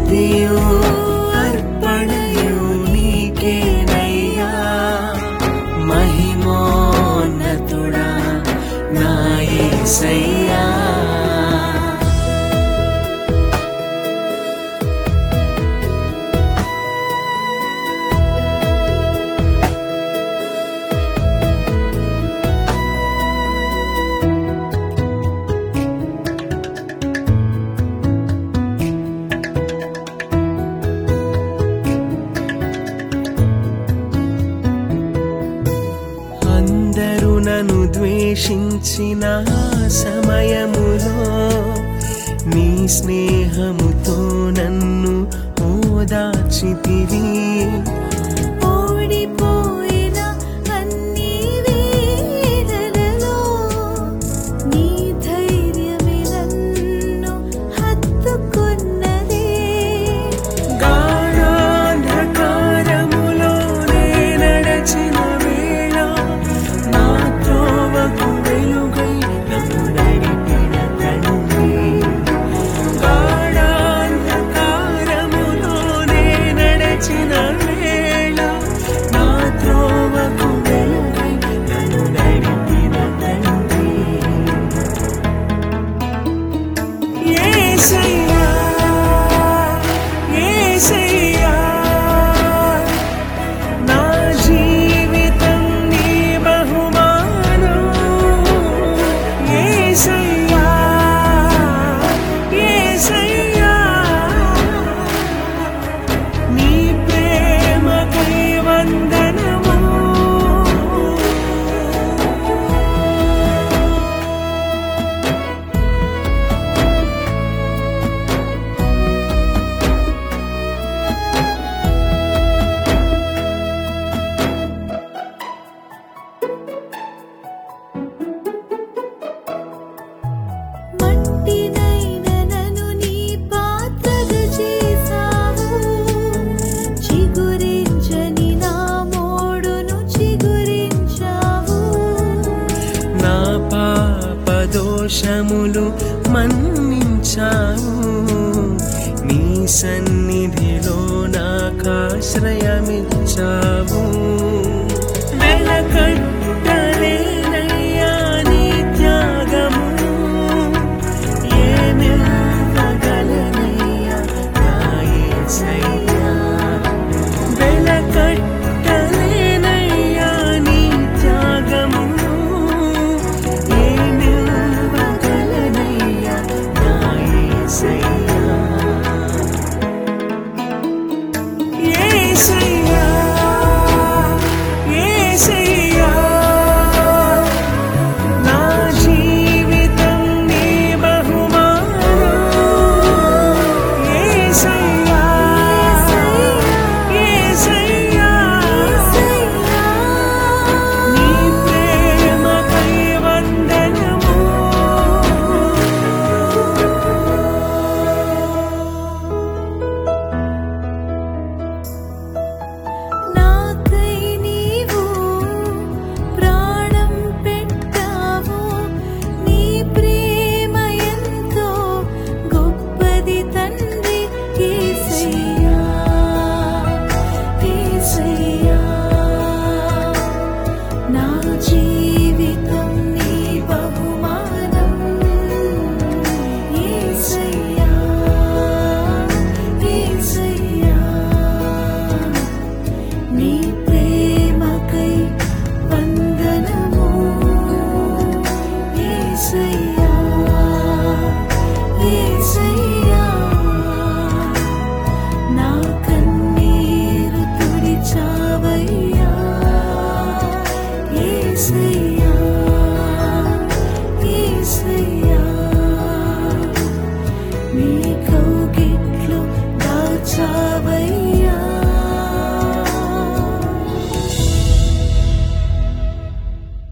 స్తుతియు అర్పణయు నీకేనయ్యా మహిమోన్నతుడా నా యేసయ్యా అందరూ నన్ను ద్వేషించిన సమయములో నీ స్నేహముతో నన్ను ఓదార్చితివి ఓడిపోయిన అన్ని వేదనలో నీ ధైర్యమే నన్ను హత్తుకున్నది గాఢాంధకారములో నే నడచిన వేళ నా త్రోవకు వెలుగై నన్ను నడిపిన తండ్రి గాఢాంధకారములో నే నడచిన వేళ నా త్రోవకు వెలుగై నన్ను నడిపిన తండ్రి యేసయ్యా యేసయ్యా నా జీవితం నీ బహుమానం యేసయ్యా యేసయ్యా నీ ప్రేమకై వందనము మట్టినైన నన్ను నీ పాత్రగా చేసావు చిగురించని నా మోడును చిగురించావు నా పాప దోషములు మన్నించావు నీ సన్నిధిలో నాకాశ్రయమిచ్చావు వెలకట్టలేనయ్యా నీ త్యాగము ఏమివ్వగలనయ్యా నా యేసయ్యా వెలకట్టలేనయ్యా నీ త్యాగము ఏమివ్వగలనయ్యా నా యేసయ్యా యేసయ్యా యేసయ్యా నా జీవితం నీ బహుమానం యేసయ్యా యేసయ్యా నీ ప్రేమకై వందనము నాకై నీవు ప్రాణం పెట్టావు నీ ప్రేమ ఎంతో గొప్పది తండ్రి యేసయ్యా యేసయ్యా నా జీవితం నీ బహుమానం యేసయ్యా యేసయ్యా నీ ప్రేమకై వందనము యేసయ్యా యేసయ్యా నా కన్నీరు తుడిచావయ్యా యేసయ్యా యేసయ్యా నీ కౌగిట్లో దాచావయ్యా